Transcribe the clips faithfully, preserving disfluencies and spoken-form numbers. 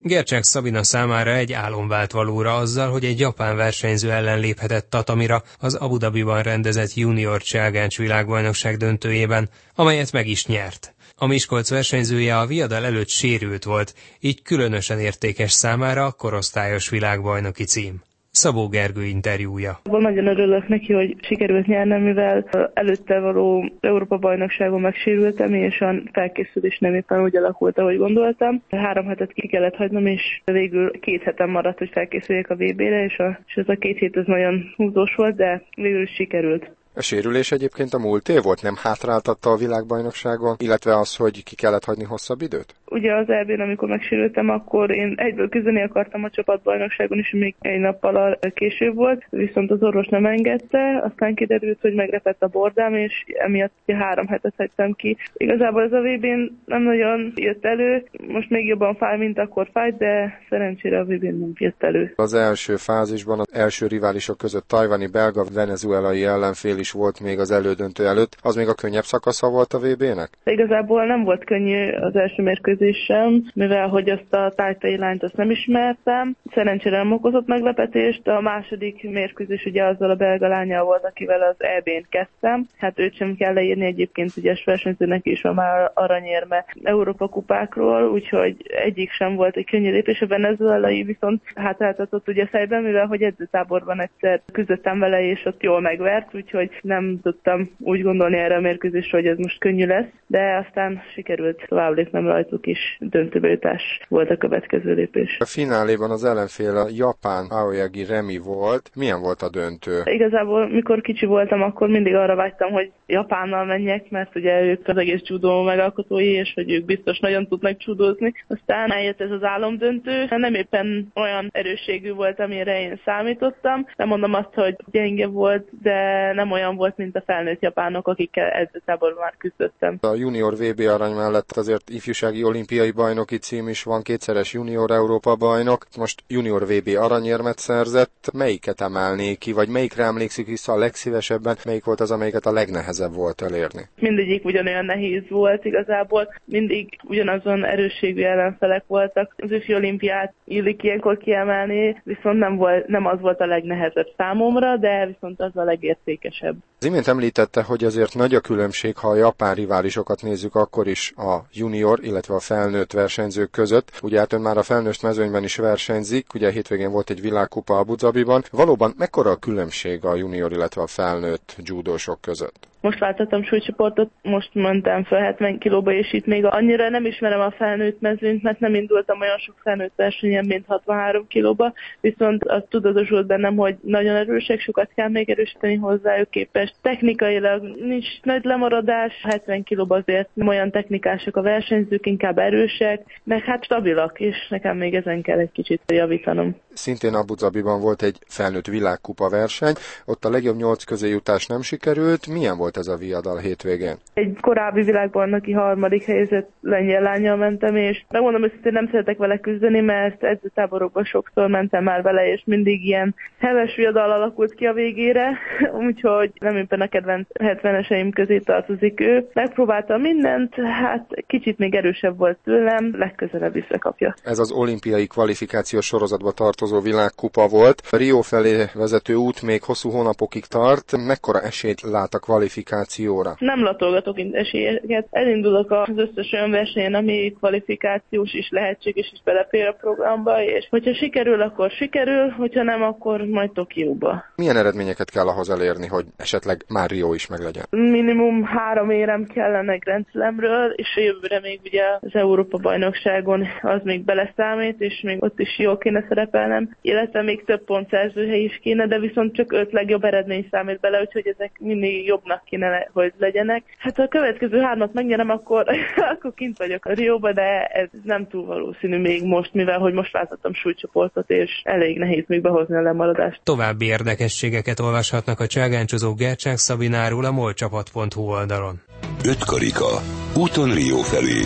Gercsák Szabina számára egy álom vált valóra azzal, hogy egy japán versenyző ellen léphetett tatamira az Abu Dhabiban rendezett junior cselgáncs világbajnokság döntőjében, amelyet meg is nyert. A Miskolc versenyzője a viadal előtt sérült volt, így különösen értékes számára a korosztályos világbajnoki cím. Szabó Gergő interjúja. Nagyon örülök neki, hogy sikerült nyernem, mivel előtte való Európa-bajnokságon megsérültem, és a felkészülés nem éppen úgy alakult, ahogy gondoltam. Három hetet ki kellett hagynom, és végül két hetem maradt, hogy felkészüljek a vé bé-re, és, a, és ez a két hét ez nagyon húzós volt, de végül is sikerült. A sérülés egyébként a múlt év volt, nem hátráltatta a világbajnokságon, illetve az, hogy ki kellett hagyni hosszabb időt? Ugye az é bén, amikor megsérültem, akkor én egyből küzdeni akartam a csapatbajnokságon is, még egy nappal később volt, viszont az orvos nem engedte, aztán kiderült, hogy megrepett a bordám, és emiatt három hetet hagytam ki. Igazából ez a vé bén nem nagyon jött elő, most még jobban fáj, mint akkor fájt, de szerencsére a vé bén nem jött elő. Az első fázisban az első riválisok között tajvani, belga, venezuelai ellenfél is volt még az elődöntő előtt. Az még a könnyebb szakasza volt a vé bének? Igazából nem volt könnyű az első mérkőzés sem, mivel hogy azt a tájtai lányt azt nem ismertem. Szerencsére nem okozott meglepetést. A második mérkőzés ugye azzal a belga lányjal volt, akivel az é bén kezdtem. Hát őt sem kell leírni, egyébként ügyes versenyzőnek is van már aranyérme Európa kupákról, úgyhogy egyik sem volt egy könnyű lépés. A venezuelai viszont hátráltatott ugye fejben, mivel hogy edzőtáborban egyszer küzdöttem vele, és ott jól megvert, úgyhogy nem tudtam úgy gondolni erre a mérkőzésre, hogy ez most könnyű lesz, de aztán sikerült tovább lépnem rajtuk is, döntőbe jutás volt a következő lépés. A fináléban az ellenfél a japán Aoyagi Remi volt. Milyen volt a döntő? Igazából, mikor kicsi voltam, akkor mindig arra vágytam, hogy Japánnal menjek, mert ugye ők az egész judó megalkotói, és hogy ők biztos nagyon tudnak judózni. Aztán eljött ez az álomdöntő, nem éppen olyan erősségű volt, amire én számítottam. Nem mondom azt, hogy gyenge volt, de nem olyan volt, mint a felnőtt japánok, akikkel edzőtáborban már küzdöttem. A junior vé bé arany mellett azért ifjúsági olimpiai bajnoki cím is van, kétszeres junior Európa bajnok. Most junior vé bé aranyérmet szerzett. Melyiket emelné ki, vagy melyikre emlékszik vissza a legszívesebben? Melyik volt az, amelyiket a legnehezebb volt elérni? Mindegyik ugyanolyan nehéz volt igazából. Mindig ugyanazon erősségű ellenfelek voltak. Az ifjú olimpiát illik ilyenkor kiemelni, viszont nem, volt, nem az volt a legnehezebb számomra, de viszont az a legértékesebb. Az imént említette, hogy azért nagy a különbség, ha a japán riválisokat nézzük, akkor is a junior, illetve a felnőtt versenyzők között. Ugye hát ön már a felnőtt mezőnyben is versenyzik, ugye a hétvégén volt egy világkupa Abu Dhabiban. Valóban mekkora a különbség a junior, illetve a felnőtt judósok között? Most váltottam súlycsoportot, most mentem fel hetven kilóba, és itt még annyira nem ismerem a felnőtt mezőnyt, mert nem indultam olyan sok felnőtt versenyen, mint hatvanhárom kilóba, viszont az tudatosult bennem, hogy nagyon erősek, sokat kell még erősíteni hozzájuk képest. Technikailag nincs nagy lemaradás, hetven kilóba azért nem olyan technikások a versenyzők, inkább erősek, meg hát stabilak, és nekem még ezen kell egy kicsit javítanom. Szintén Abu Dhabiban volt egy felnőtt világkupa verseny, ott a legjobb nyolc közé jutás nem sikerült. Milyen volt ez a viadal hétvégén? Egy korábbi világbajnoki harmadik helyzet lengyel lánnyal mentem, és megmondom őszintén, nem szeretek vele küzdeni, mert edzőtáborokban sokszor mentem már vele, és mindig ilyen heves viadal alakult ki a végére, úgyhogy nem éppen a kedvenc hetveneseim közé tartozik ő. Megpróbáltam mindent, hát kicsit még erősebb volt tőlem, legközelebb visszakapja. Ez az olimpiai kvalifikációs sorozatba tartozó világkupa volt. A Rio felé vezető út még hosszú hónapokig tart. Mekkora esélyt lát a kvalifikációra? Nem latolgatok esélyeket. Elindulok az összes olyan versenyen, ami kvalifikációs is lehetséges, és belefér a programba, és hogyha sikerül, akkor sikerül, hogyha nem, akkor majd Tokióba. Milyen eredményeket kell ahhoz elérni, hogy esetleg már Rio is meglegyen? Minimum három érem kellene Grand Slamről, és a jövőre még ugye az Európa-bajnokságon az még beleszámít, és még ott is jól kéne szerepelnem, illetve még több pontszerzőhely is kéne, de viszont csak öt legjobb eredmény számít bele, úgyhogy ezek mindig jobbnak kéne, hogy legyenek. Hát ha a következő hármat megnyerem, akkor, akkor kint vagyok a Rióba, de ez nem túl valószínű még most, mivel hogy most váltottam súlycsoportot, és elég nehéz még behozni a lemaradást. További érdekességeket olvashatnak a cselgáncsozó Gercsák Szabináról a molcsapat pont hu oldalon. Öt karika. Úton Rio felé.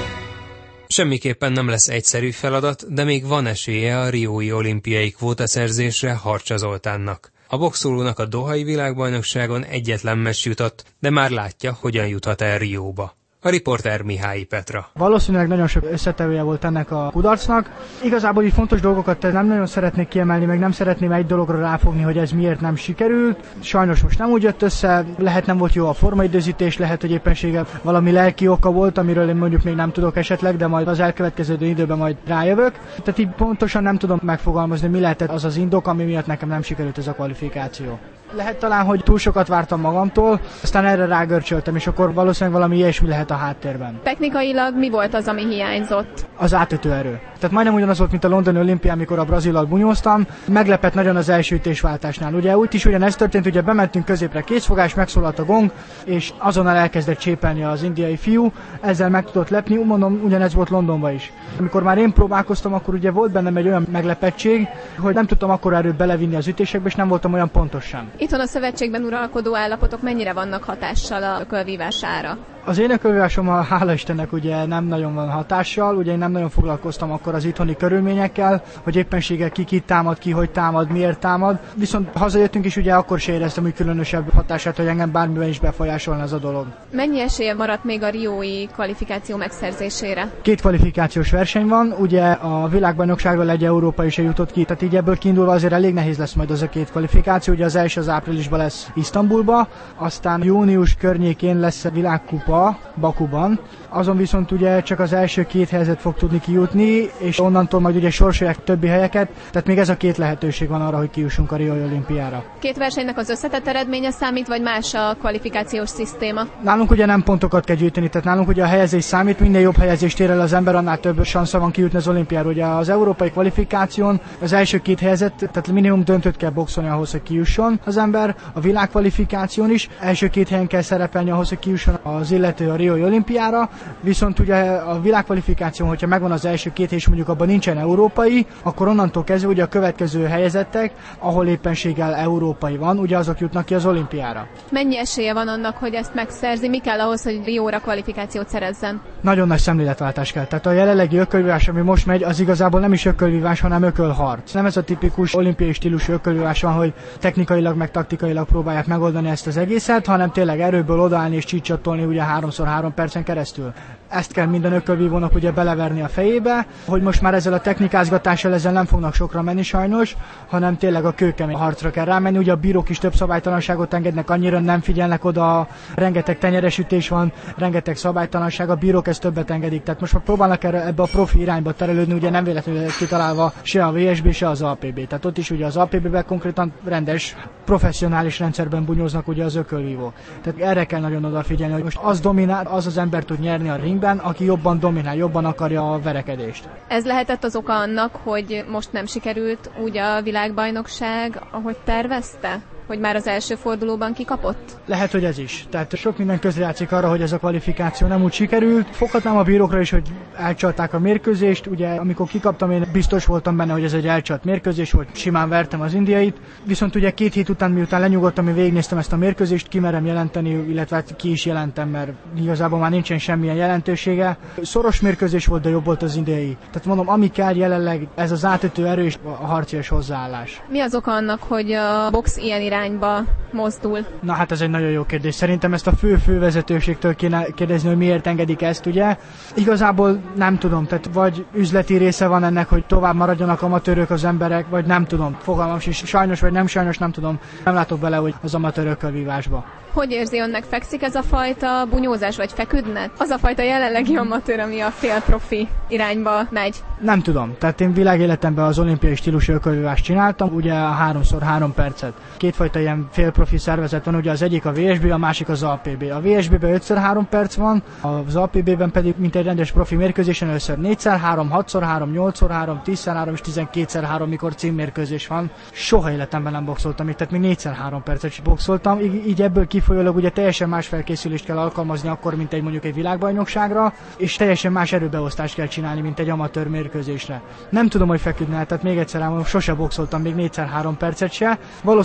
Semmiképpen nem lesz egyszerű feladat, de még van esélye a riói olimpiai kvótaszerzésre Harcsa Zoltánnak. A boxolónak a dohai világbajnokságon egyetlen meccs jutott, de már látja, hogyan juthat el Rióba. A riporter Mihály Petra. Valószínűleg nagyon sok összetevője volt ennek a kudarcnak. Igazából így fontos dolgokat nem nagyon szeretnék kiemelni, meg nem szeretném egy dologra ráfogni, hogy ez miért nem sikerült. Sajnos most nem úgy jött össze, lehet nem volt jó a formaidőzítés, lehet, hogy éppenséggel valami lelki oka volt, amiről én mondjuk még nem tudok esetleg, de majd az elkövetkező időben majd rájövök. Tehát így pontosan nem tudom megfogalmazni, mi lehetett az az indok, ami miatt nekem nem sikerült ez a kvalifikáció. Lehet talán, hogy túl sokat vártam magamtól, aztán erre rágörcsöltem, és akkor valószínűleg valami ilyesmi lehet a háttérben. Technikailag mi volt az, ami hiányzott? Az átütő erő. Tehát majdnem ugyanaz volt, mint a londoni olimpián, amikor a brazillal bunyóztam. Meglepett nagyon az első ütésváltásnál. Ugye úgy is ugyanezt történt, ugye bementünk középre kézfogás, megszólalt a gong, és azonnal elkezdett csépelni az indiai fiú, ezzel meg tudott lepni, mondom, ugyanez volt Londonban is. Amikor már én próbálkoztam, akkor ugye volt bennem egy olyan meglepettség, hogy nem tudtam akkora erőt belevinni az ütésekbe, és nem voltam olyan pontos sem. Itthon a szövetségben uralkodó állapotok mennyire vannak hatással a ökölvívására? Az én ökölvívásommal hála Istennek ugye nem nagyon van hatással, ugye én nem nagyon foglalkoztam akkor az itthoni körülményekkel, hogy éppenséggel ki ki támad, ki hogy támad, miért támad. Viszont hazajöttünk is, ugye akkor se éreztem úgy különösebb hatását, hogy engem bármiben is befolyásolna ez a dolog. Mennyi esélye maradt még a riói kvalifikáció megszerzésére? Két kvalifikációs verseny van, ugye a világbajnokságról egy Európa is jutott ki, tehát így ebből kiindulva azért elég nehéz lesz majd az a két kvalifikáció, ugye az első az áprilisban lesz Isztambulba, aztán június környékén lesz a világkupa Bakuban, azon viszont ugye csak az első két helyzet fog tudni kijutni, és onnantól majd ugye sorsolják többi helyeket, tehát még ez a két lehetőség van arra, hogy kijussunk a Riói olimpiára. Két versenynek az összetett eredménye számít, vagy más a kvalifikációs szisztéma? Nálunk ugye nem pontokat kell gyűjteni, tehát nálunk ugye a helyezés számít, minél jobb helyezést ér el az ember, annál több sansza van kijutni az olimpiára. Ugye az európai kvalifikáción az első két helyzet, tehát minimum döntőt kell boxolni ahhoz, hogy kijusson az ember, a világkvalifikáción is első két helyen kell szerepelni ahhoz, hogy kijusson az illető a Riói olimpiára, viszont ugye a világkvalifikáción, hogyha megvan az első két hely, és mondjuk abban nincsen európai, akkor onnantól kezdve ugye a következő helyezettek, ahol éppenséggel európai van, ugye azok jutnak ki az olimpiára. Mennyi esélye van annak, hogy ezt megszerzi? Mi kell ahhoz, hogy Rióra kvalifikációt szerezzen? Nagyon nagy szemléletváltás kell. Tehát a jelenlegi ökölvívás, ami most megy, az igazából nem is ökölvívás, hanem ökölharc. Nem ez a tipikus olimpiai stílusú ökölvívás van, hogy technikailag meg taktikailag próbálják megoldani ezt az egészet, hanem tényleg erőből odaállni és csicsatolni ugye háromszor három percen keresztül. Ezt kell minden ökölvívónak ugye beleverni a fejébe, hogy most már ezzel a technikázgatással ezzel nem fognak sokra menni sajnos, hanem tényleg a kőkemény harcra kell rámenni. Ugye a bírók is több szabálytalanságot engednek, annyira nem figyelnek oda, rengeteg tenyeresütés van, rengeteg szabálytalanság, a bírók ezt többet engedik. Tehát most már próbálnak erre, ebbe a profi irányba terelődni, ugye nem véletlenül kitalálva se a vé es bé, se az á pé bé. Tehát ott is ugye az á pé bé-ben konkrétan rendes, professzionális rendszerben bunyóznak ugye az ökölvívók. Tehát erre kell nagyon odafigyelni, hogy most az dominál, az az ember tud nyerni a ringben, aki jobban dominál, jobban akarja a verekedést. Ez lehetett az oka annak, hogy most nem sikerült úgy a világbajnokság, ahogy tervezte? Hogy már az első fordulóban kikapott? Lehet, hogy ez is. Tehát sok minden közrejátszik arra, hogy ez a kvalifikáció nem úgy sikerült. Foghatnám a bírókra is, hogy elcsalták a mérkőzést. Ugye, amikor kikaptam, én biztos voltam benne, hogy ez egy elcsalt mérkőzés volt. Simán vertem az indiait. Viszont ugye két hét után, miután lenyugodtam, én végignéztem ezt a mérkőzést, kimerem jelenteni, illetve ki is jelentem, mert igazából már nincsen semmilyen jelentősége. Szoros mérkőzés volt, de jobb volt az indiai. Tehát mondom, ami kell jelenleg, ez az átütő erő és a harcias hozzáállás. Mi az oka annak, hogy a box ilyen irányba mozdul? Na hát ez egy nagyon jó kérdés. Szerintem ezt a fő-fő vezetőségtől kéne kérdezni, hogy miért engedik ezt, ugye? Igazából nem tudom, tehát vagy üzleti része van ennek, hogy tovább maradjanak amatőrök az emberek, vagy nem tudom. Fogalmam is, sajnos vagy nem sajnos, nem tudom. Nem látok bele, hogy az amatőrökkel vívásba. Hogy érzi önnek, fekszik ez a fajta bunyózás, vagy feküdne? Az a fajta jelenlegi amatőr, ami a félprofi irányba megy? Nem tudom. Tehát én világéletemben az olimpiai stílusú ökölvívást csináltam, ugye a háromszor három percet. Kétfajta ilyen félprofi szervezet van, ugye az egyik a vé es bé, a másik az á pé bé. A vé es bé-ben ötször három perc van, az á pé bé-ben pedig, mint egy rendes profi mérkőzésen, először négyszer három, hatszor három, nyolcszor három, tízszer három és tizenkétszer három, mikor címmérkőzés van. Soha életemben nem boxoltam itt, tehát még négyszer három percet is boxoltam, így, így ebből kifolyólag ugye teljesen más felkészülést kell alkalmazni akkor, mint egy mondjuk egy világbajnokságra, és teljesen más erőbeosztást kell csinálni, mint egy amatőr mérkőzésre. Nem tudom, hogy feküdne, tehát még egyszer elmondom, sose boxoltam még négyszer három percet se. Valószínűleg teljesen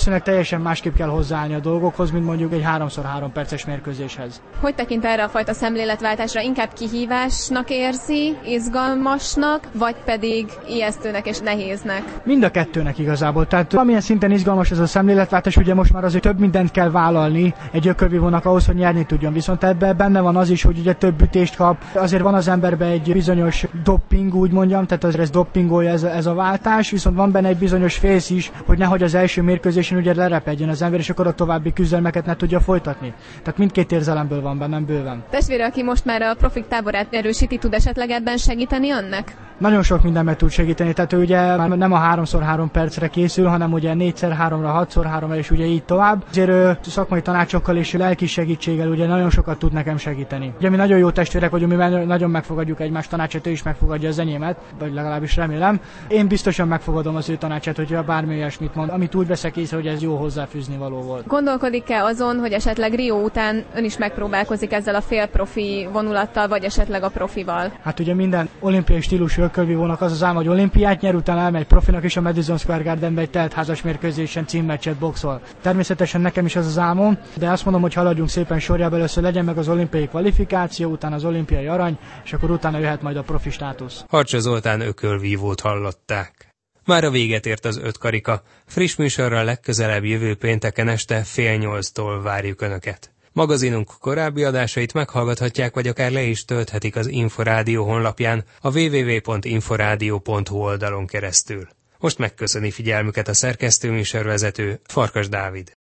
teljesen másképp kell hozzáállni a dolgokhoz, mint mondjuk egy három három perces mérkőzéshez. Hogy tekint erre a fajta szemléletváltásra? Inkább kihívásnak érzi, izgalmasnak, vagy pedig ijesztőnek és nehéznek? Mind a kettőnek igazából. Tehát amilyen szinten izgalmas ez a szemléletváltás, ugye most már azért több mindent kell vállalni egy ökölvívónak ahhoz, hogy nyerni tudjon. Viszont ebben benne van az is, hogy ugye több ütést kap. Azért van az emberben egy bizonyos dopping, úgy mondjam, tehát azért ez doppingolja ez, ez a váltás, viszont van benne egy bizonyos fész is, hogy nehogy az első mérkőzésen ugye lerepedjen az ember, és akkor a további küzdelmeket ne tudja folytatni. Tehát mindkét érzelemből van bennem bőven. Testvére, aki most már a profik táborát erősíti, tud esetleg ebben segíteni önnek? Nagyon sok mindenben tud segíteni, tehát ő ugye már nem a három három percre készül, hanem ugye négy háromra, hat háromra és ugye így tovább. Azért ő szakmai tanácsokkal és lelki segítséggel ugye nagyon sokat tud nekem segíteni. Ugye mi nagyon jó testvérek vagyunk, mi nagyon megfogadjuk egymás tanácsát, ő is megfogadja az enyémet, vagy legalábbis remélem. Én biztosan megfogadom az ő tanácsát, hogyha bármi olyasmit mond, amit úgy veszek észre, hogy ez jó hozzáfűzni való volt. Gondolkodik-e azon, hogy esetleg Rio után ön is megpróbálkozik ezzel a félprofi vonulattal, vagy esetleg a profival? Hát ugye minden olimpiai stílusú ökölvívónak az az álma, hogy olimpiát nyer, utána elmegy profinak is a Madison Square Gardenbe egy teltházas mérkőzésen címmeccset boxol. Természetesen nekem is az az álmom, de azt mondom, hogy haladjunk szépen sorjába, először legyen meg az olimpiai kvalifikáció, utána az olimpiai arany, és akkor utána jöhet majd a profi státusz. Harcsa Zoltán ökölvívót hallották. Már a véget ért az öt karika. Friss műsorral legközelebb jövő pénteken este fél nyolctól várjuk Önöket. Magazinunk korábbi adásait meghallgathatják, vagy akár le is tölthetik az Inforádió honlapján a double-u double-u double-u pont inforádió pont hu oldalon keresztül. Most megköszöni figyelmüket a szerkesztő műsorvezető, Farkas Dávid.